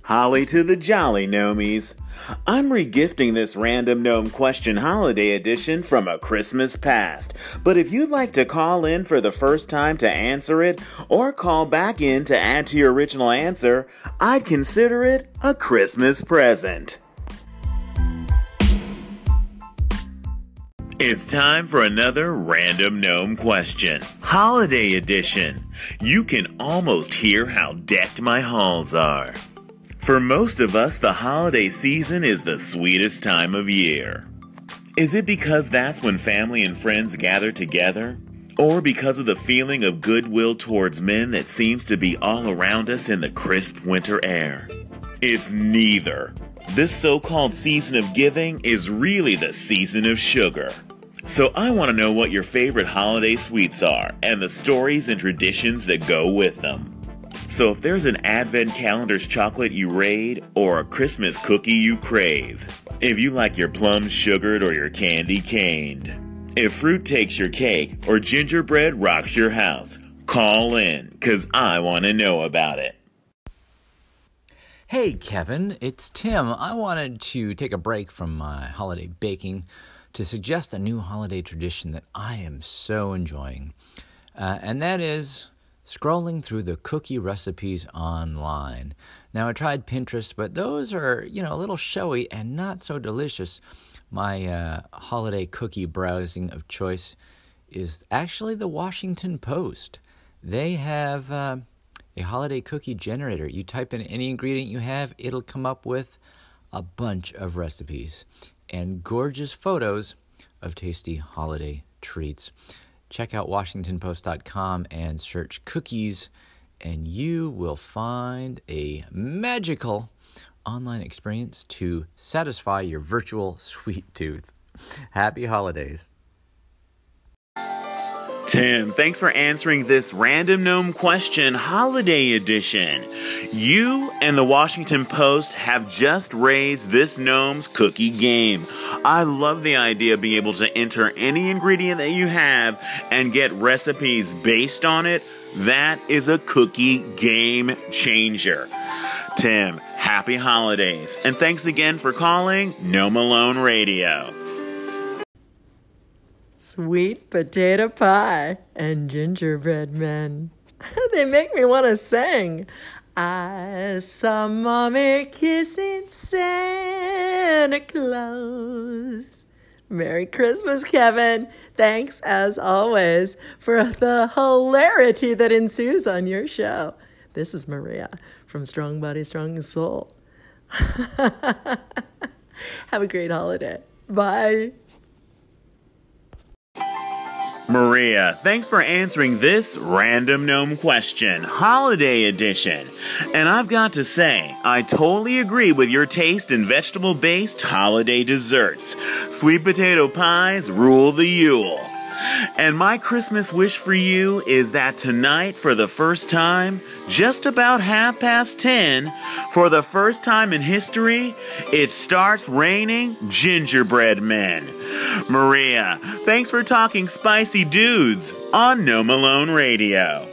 Holly to the jolly gnomies. I'm regifting this random gnome question holiday edition from a Christmas past. But if you'd like to call in for the first time to answer it, or call back in to add to your original answer, I'd consider it a Christmas present. It's time for another random gnome question. Holiday edition. You can almost hear how decked my halls are. For most of us, the holiday season is the sweetest time of year. Is it because that's when family and friends gather together? Or because of the feeling of goodwill towards men that seems to be all around us in the crisp winter air? It's neither. This so-called season of giving is really the season of sugar. So I want to know what your favorite holiday sweets are and the stories and traditions that go with them. So if there's an advent calendar's chocolate you raid or a Christmas cookie you crave, if you like your plums sugared or your candy caned, if fruit takes your cake or gingerbread rocks your house, call in, 'cause I want to know about it. Hey Kevin, it's Tim. I wanted to take a break from my holiday baking to suggest a new holiday tradition that I am so enjoying. And that is scrolling through the cookie recipes online. Now, I tried Pinterest, but those are, a little showy and not so delicious. My holiday cookie browsing of choice is actually the Washington Post. They have a holiday cookie generator. You type in any ingredient you have, it'll come up with a bunch of recipes and gorgeous photos of tasty holiday treats. Check out WashingtonPost.com and search cookies, and you will find a magical online experience to satisfy your virtual sweet tooth. Happy holidays. Tim, thanks for answering this random gnome question holiday edition. You and the Washington Post have just raised this gnome's cookie game. I love the idea of being able to enter any ingredient that you have and get recipes based on it. That is a cookie game changer. Tim, happy holidays, and thanks again for calling Gnome Alone Radio. Sweet potato pie and gingerbread men. They make me want to sing. I saw Mommy kissing Santa Claus. Merry Christmas, Kevin. Thanks, as always, for the hilarity that ensues on your show. This is Maria from Strong Body, Strong Soul. Have a great holiday. Bye. Maria, thanks for answering this random gnome question, holiday edition. And I've got to say, I totally agree with your taste in vegetable-based holiday desserts. Sweet potato pies rule the Yule. And my Christmas wish for you is that tonight, for the first time, just about 10:30, for the first time in history, it starts raining gingerbread men. Maria, thanks for talking spicy dudes on Gnome Alone Radio.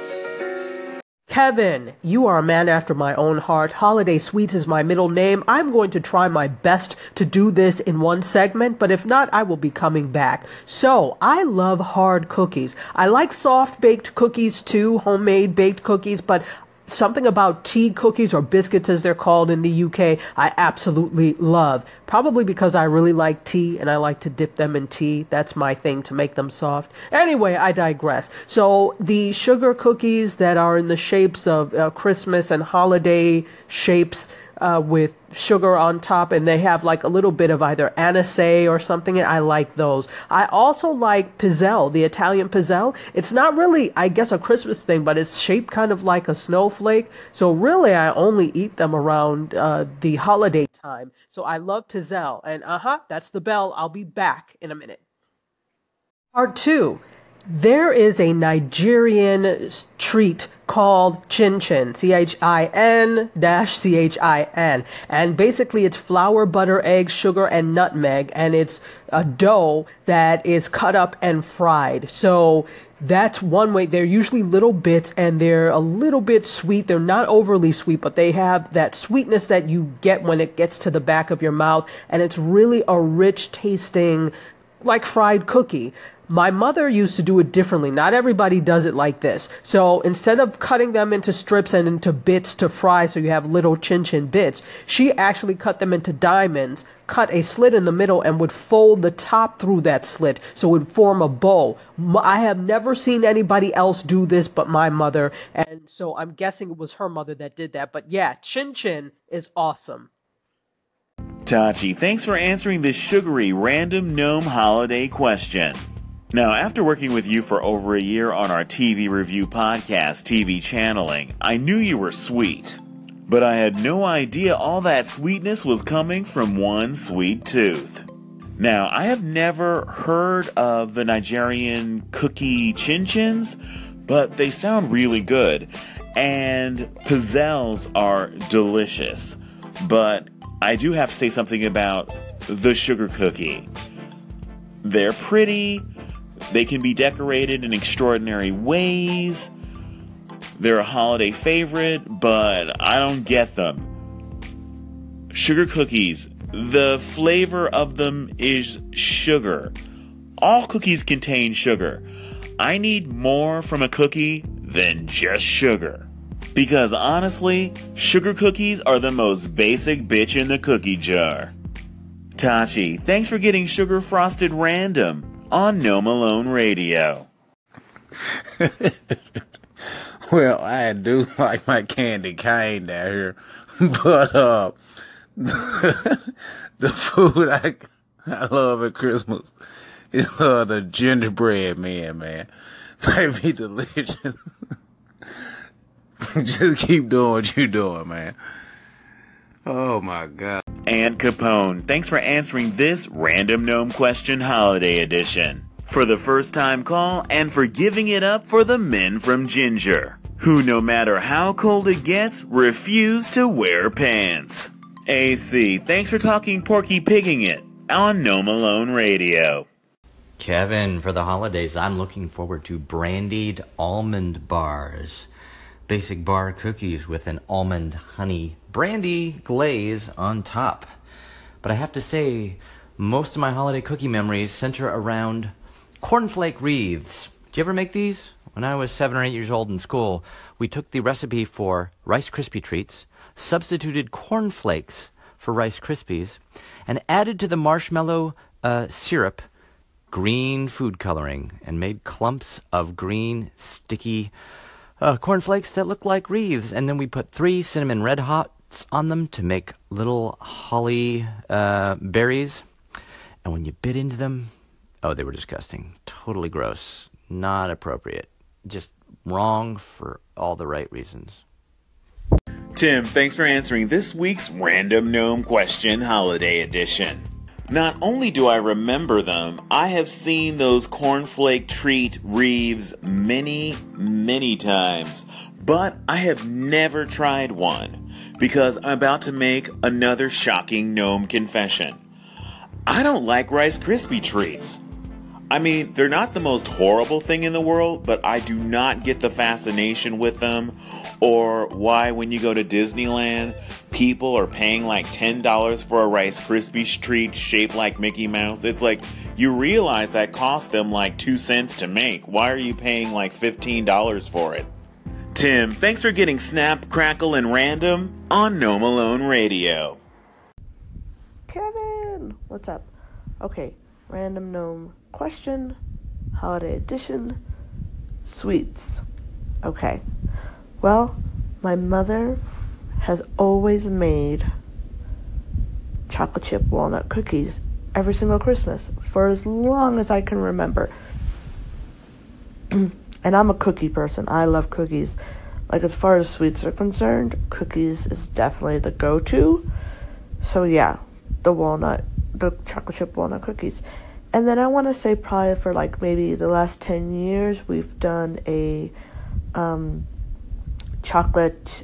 Kevin, you are a man after my own heart. Holiday Sweets is my middle name. I'm going to try my best to do this in one segment, but if not, I will be coming back. So, I love hard cookies. I like soft-baked cookies too, homemade baked cookies, but something about tea cookies, or biscuits as they're called in the UK, I absolutely love. Probably because I really like tea and I like to dip them in tea. That's my thing, to make them soft. Anyway, I digress. So the sugar cookies that are in the shapes of Christmas and holiday shapes, with sugar on top, and they have like a little bit of either anisette or something, and I like those. I also like pizzelle, the Italian pizzelle. It's not really, I guess, a Christmas thing, but it's shaped kind of like a snowflake. So really, I only eat them around the holiday time. So I love pizzelle, and that's the bell. I'll be back in a minute. Part 2. There is a Nigerian treat called chin chin, CHIN-CHIN. And basically it's flour, butter, eggs, sugar, and nutmeg. And it's a dough that is cut up and fried. So that's one way. They're usually little bits and they're a little bit sweet. They're not overly sweet, but they have that sweetness that you get when it gets to the back of your mouth. And it's really a rich tasting, like fried cookie. My mother used to do it differently. Not everybody does it like this. So instead of cutting them into strips and into bits to fry so you have little chin chin bits, she actually cut them into diamonds, cut a slit in the middle, and would fold the top through that slit so it would form a bow. I have never seen anybody else do this but my mother, and so I'm guessing it was her mother that did that. But yeah, chin chin is awesome. Tachi, thanks for answering this sugary random gnome holiday question. Now, after working with you for over a year on our TV review podcast, TV Channeling, I knew you were sweet. But I had no idea all that sweetness was coming from one sweet tooth. Now, I have never heard of the Nigerian cookie chin-chins, but they sound really good. And pizzelles are delicious. But I do have to say something about the sugar cookie. They're pretty. They can be decorated in extraordinary ways. They're a holiday favorite, but I don't get them. Sugar cookies, the flavor of them is sugar. All cookies contain sugar. I need more from a cookie than just sugar. Because honestly, sugar cookies are the most basic bitch in the cookie jar. Tachi, thanks for getting sugar frosted random on Gnome Alone Radio. Well, I do like my candy cane down here, but the food I love at Christmas is the gingerbread man. They be delicious. Just keep doing what you're doing, man. Oh my God. And Capone, thanks for answering this Random Gnome Question Holiday Edition. For the first time call and for giving it up for the men from Ginger, who no matter how cold it gets, refuse to wear pants. AC, thanks for talking Porky Pigging It on Gnome Alone Radio. Kevin, for the holidays, I'm looking forward to brandied almond bars. Basic bar cookies with an almond honey brandy glaze on top. But I have to say, most of my holiday cookie memories center around cornflake wreaths. Did you ever make these? When I was 7 or 8 years old in school, we took the recipe for Rice Krispie treats, substituted cornflakes for Rice Krispies, and added to the marshmallow syrup green food coloring, and made clumps of green, sticky cornflakes that look like wreaths. And then we put 3 cinnamon red hots on them to make little holly berries. And when you bit into them, oh, they were disgusting. Totally gross. Not appropriate. Just wrong for all the right reasons. Tim, thanks for answering this week's Random Gnome Question Holiday Edition. Not only do I remember them, I have seen those cornflake treat wreaths many, many times, but I have never tried one because I'm about to make another shocking gnome confession. I don't like Rice Krispie treats. I mean, they're not the most horrible thing in the world, but I do not get the fascination with them, or why when you go to Disneyland, people are paying like $10 for a Rice Krispie treat shaped like Mickey Mouse. It's like, you realize that cost them like 2 cents to make. Why are you paying like $15 for it? Tim, thanks for getting Snap, Crackle, and Random on Gnome Alone Radio. Kevin, what's up? Okay, Random Gnome Question, Holiday Edition, Sweets. Okay, well, my mother has always made chocolate chip walnut cookies every single Christmas for as long as I can remember. And I'm a cookie person. I love cookies. Like, as far as sweets are concerned, cookies is definitely the go-to. So yeah, the chocolate chip walnut cookies. And then I want to say probably for like maybe the last 10 years, we've done a chocolate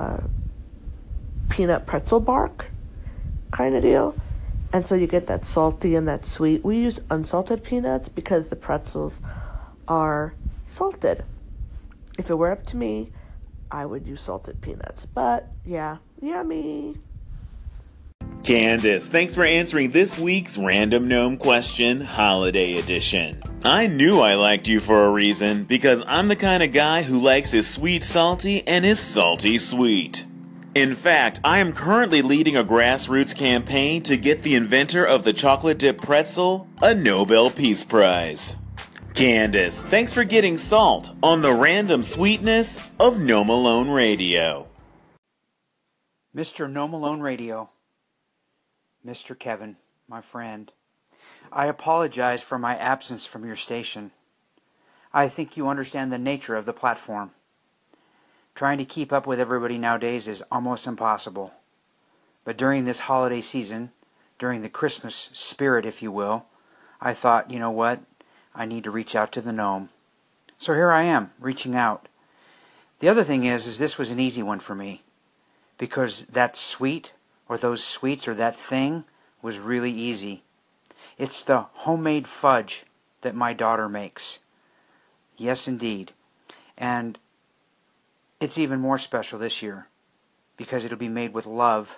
peanut pretzel bark kind of deal. And so you get that salty and that sweet. We use unsalted peanuts because the pretzels are salted. If it were up to me, I would use salted peanuts. But yeah, yummy. Candace, thanks for answering this week's Random Gnome Question Holiday Edition. I knew I liked you for a reason, because I'm the kind of guy who likes his sweet salty and his salty sweet. In fact, I am currently leading a grassroots campaign to get the inventor of the chocolate dip pretzel a Nobel Peace Prize. Candace, thanks for getting salt on the random sweetness of Gnome Alone Radio. Mr. Gnome Alone Radio, Mr. Kevin, my friend, I apologize for my absence from your station. I think you understand the nature of the platform. Trying to keep up with everybody nowadays is almost impossible. But during this holiday season, during the Christmas spirit, if you will, I thought, you know what? I need to reach out to the gnome. So here I am, reaching out. The other thing is this was an easy one for me. Because that sweet, or those sweets, or that thing, was really easy. It's the homemade fudge that my daughter makes. Yes, indeed. And it's even more special this year, because it'll be made with love.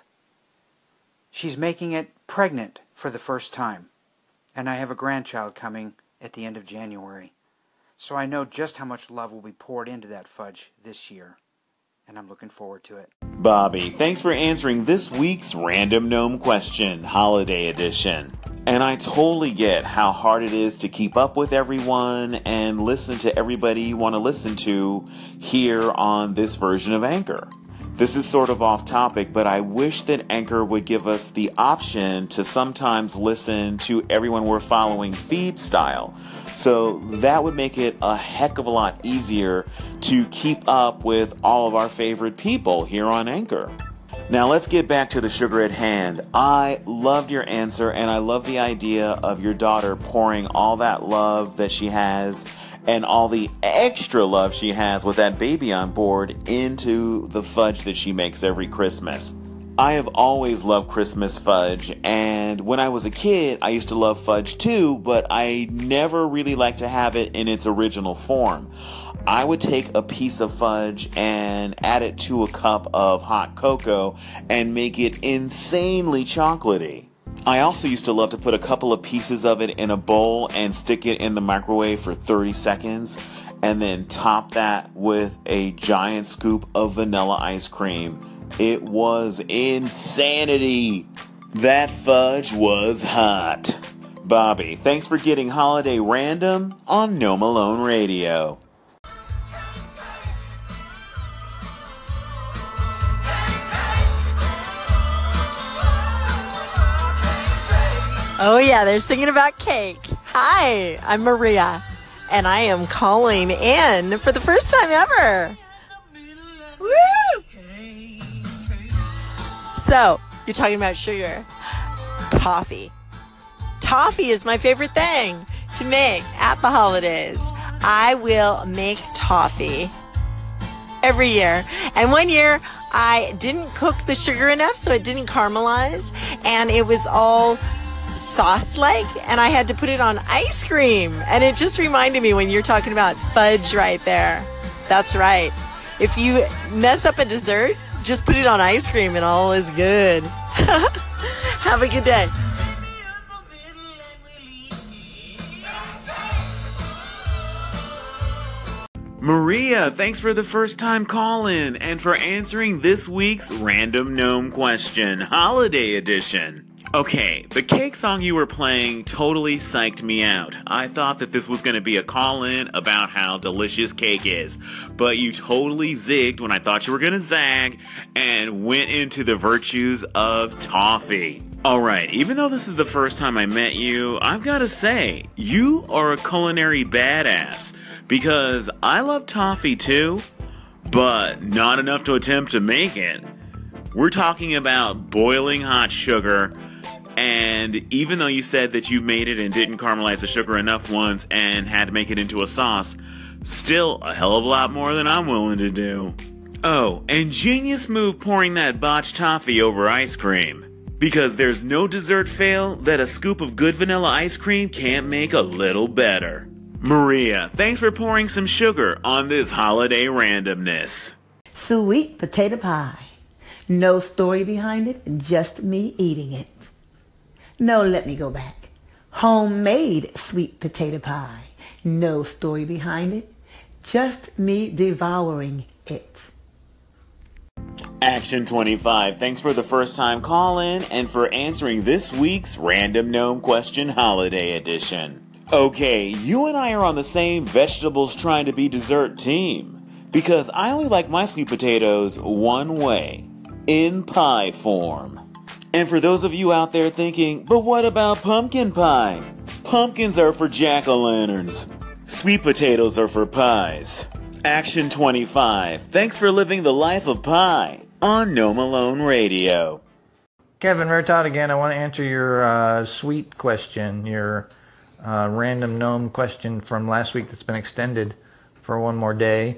She's making it pregnant for the first time, and I have a grandchild coming at the end of January. So I know just how much love will be poured into that fudge this year, and I'm looking forward to it. Bobby, thanks for answering this week's Random Gnome Question Holiday Edition. And I totally get how hard it is to keep up with everyone and listen to everybody you want to listen to here on this version of Anchor. This is sort of off topic, but I wish that Anchor would give us the option to sometimes listen to everyone we're following feed style. So that would make it a heck of a lot easier to keep up with all of our favorite people here on Anchor. Now let's get back to the sugar at hand. I loved your answer, and I love the idea of your daughter pouring all that love that she has and all the extra love she has with that baby on board into the fudge that she makes every Christmas. I have always loved Christmas fudge, and when I was a kid, I used to love fudge too, but I never really liked to have it in its original form. I would take a piece of fudge and add it to a cup of hot cocoa and make it insanely chocolatey. I also used to love to put a couple of pieces of it in a bowl and stick it in the microwave for 30 seconds and then top that with a giant scoop of vanilla ice cream. It was insanity. That fudge was hot. Bobby, thanks for getting Holiday Random on Gnome Alone Radio. Oh yeah, they're singing about cake. Hi, I'm Maria, and I am calling in for the first time ever. Woo! So, you're talking about sugar. Toffee. Toffee is my favorite thing to make at the holidays. I will make toffee every year. And one year, I didn't cook the sugar enough, so it didn't caramelize, and it was all sauce-like, and I had to put it on ice cream. And it just reminded me when you're talking about fudge right there. That's right. If you mess up a dessert, just put it on ice cream and all is good. Have a good day. Maria, thanks for the first time call-in and for answering this week's Random Gnome Question Holiday Edition. Okay, the cake song you were playing totally psyched me out. I thought that this was going to be a call-in about how delicious cake is, but you totally zigged when I thought you were going to zag and went into the virtues of toffee. Alright, even though this is the first time I met you, I've got to say, you are a culinary badass, because I love toffee too, but not enough to attempt to make it. We're talking about boiling hot sugar, And even though you said that you made it and didn't caramelize the sugar enough once and had to make it into a sauce, still a hell of a lot more than I'm willing to do. Oh, and genius move pouring that botched toffee over ice cream. Because there's no dessert fail that a scoop of good vanilla ice cream can't make a little better. Maria, thanks for pouring some sugar on this holiday randomness. Sweet potato pie. No story behind it, just me eating it. No, let me go back. Homemade sweet potato pie. No story behind it, just me devouring it. Action 25, thanks for the first time call-in and for answering this week's Random Gnome Question Holiday Edition. Okay, you and I are on the same vegetables trying to be dessert team, because I only like my sweet potatoes one way, in pie form. And for those of you out there thinking, but what about pumpkin pie? Pumpkins are for jack-o'-lanterns. Sweet potatoes are for pies. Action 25, thanks for living the life of pie on Gnome Alone Radio. Kevin Vertot again. I want to answer your sweet question, your random gnome question from last week that's been extended for one more day.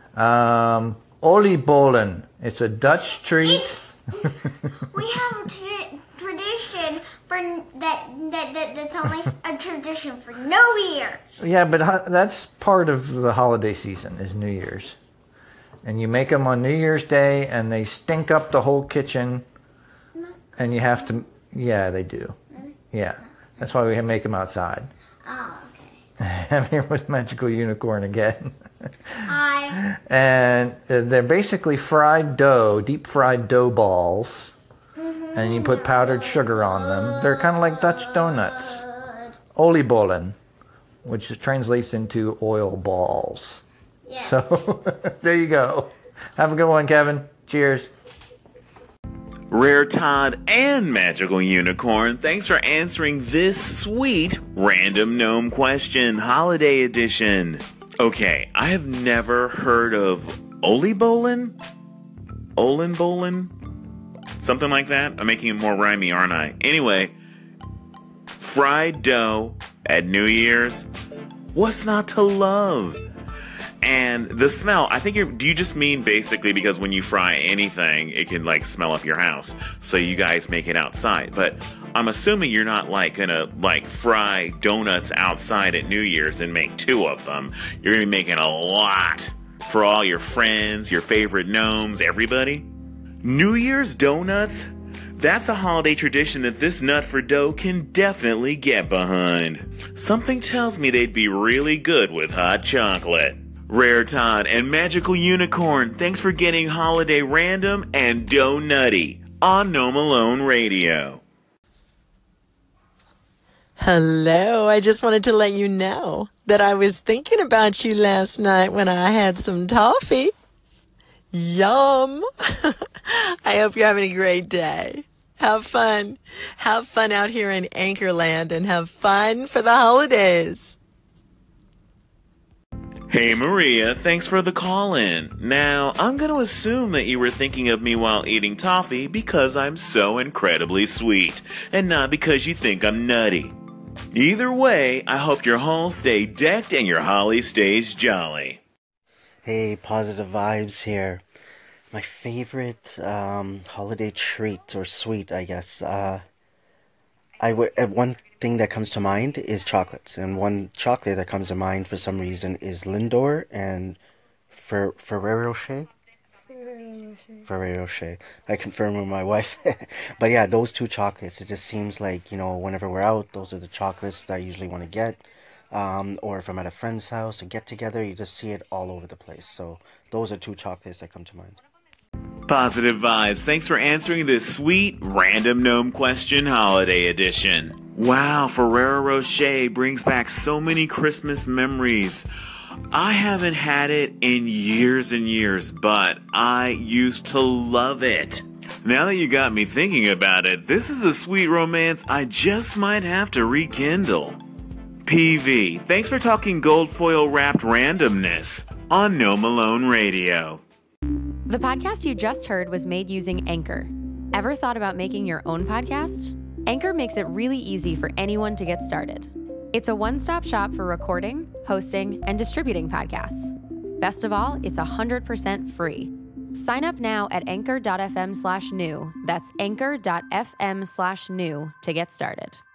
Oliebollen. It's a Dutch treat. We have a tradition for that's only a tradition for New Year. Yeah, but that's part of the holiday season is New Year's. And you make them on New Year's Day, and they stink up the whole kitchen. No. And you have to, yeah, they do. Really? Yeah, that's why we make them outside. Oh, okay. I'm here with Magical Unicorn again. Hi. And they're basically fried dough, deep fried dough balls. And you put powdered sugar on them. They're kind of like Dutch donuts. Oliebollen, which translates into oil balls. Yes. So, there you go. Have a good one, Kevin. Cheers. Rare Todd and Magical Unicorn, thanks for answering this sweet Random Gnome Question Holiday Edition. Okay, I have never heard of Oliebollen? Olenbollen? Something like that? I'm making it more rhymey, aren't I? Anyway, fried dough at New Year's. What's not to love? And the smell, I think do you just mean basically because when you fry anything, it can like smell up your house. So you guys make it outside. But I'm assuming you're not like gonna like fry donuts outside at New Year's and make 2 of them. You're gonna be making a lot for all your friends, your favorite gnomes, everybody. New Year's donuts? That's a holiday tradition that this nut for dough can definitely get behind. Something tells me they'd be really good with hot chocolate. Rare Todd and Magical Unicorn, thanks for getting holiday random and dough nutty on Gnome Alone Radio. Hello, I just wanted to let you know that I was thinking about you last night when I had some toffee. Yum! I hope you're having a great day. Have fun. Have fun out here in Anchorland and have fun for the holidays. Hey Maria, thanks for the call-in. Now, I'm going to assume that you were thinking of me while eating toffee because I'm so incredibly sweet, and not because you think I'm nutty. Either way, I hope your halls stay decked and your holly stays jolly. Hey, Positive Vibes here. My favorite holiday treat, or sweet, I guess. One thing that comes to mind is chocolates, and one chocolate that comes to mind for some reason is Lindor and Ferrero Rocher. Ferrero Rocher. I confirm with my wife. But yeah, those 2 chocolates, it just seems like, whenever we're out, those are the chocolates that I usually want to get. Or if I'm at a friend's house, a get-together, you just see it all over the place. So those are 2 chocolates that come to mind. Positive Vibes, thanks for answering this sweet Random Gnome Question Holiday Edition. Wow, Ferrero Rocher brings back so many Christmas memories. I haven't had it in years and years, but I used to love it. Now that you got me thinking about it, this is a sweet romance I just might have to rekindle. PV, thanks for talking gold foil wrapped randomness on Gnome Alone Radio. The podcast you just heard was made using Anchor. Ever thought about making your own podcast? Anchor makes it really easy for anyone to get started. It's a one-stop shop for recording, hosting, and distributing podcasts. Best of all, it's 100% free. Sign up now at anchor.fm/new. That's anchor.fm/new to get started.